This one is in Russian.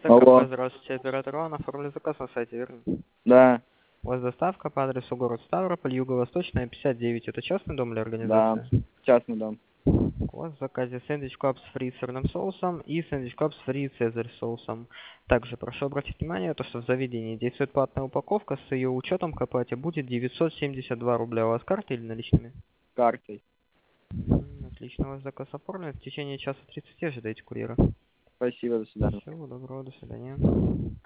Алло. КП, здравствуйте, оператор ООН, оформили заказ на сайте, верно? Да, У вас доставка по адресу город Ставрополь, Юго-Восточная, 59. Это частный дом или да, организация? частный дом. У вас в заказе сэндвич капс фри с сырным соусом и сэндвич капс фри цезарь с соусом. Также прошу обратить внимание, то, что в заведении действует платная упаковка, с ее учетом к оплате будет 972 рубля. У вас картой или наличными? Картой. Отлично, у вас заказ оформлен. В течение часа 30 ожидайте курьера. Спасибо, до свидания. Всего доброго, до свидания.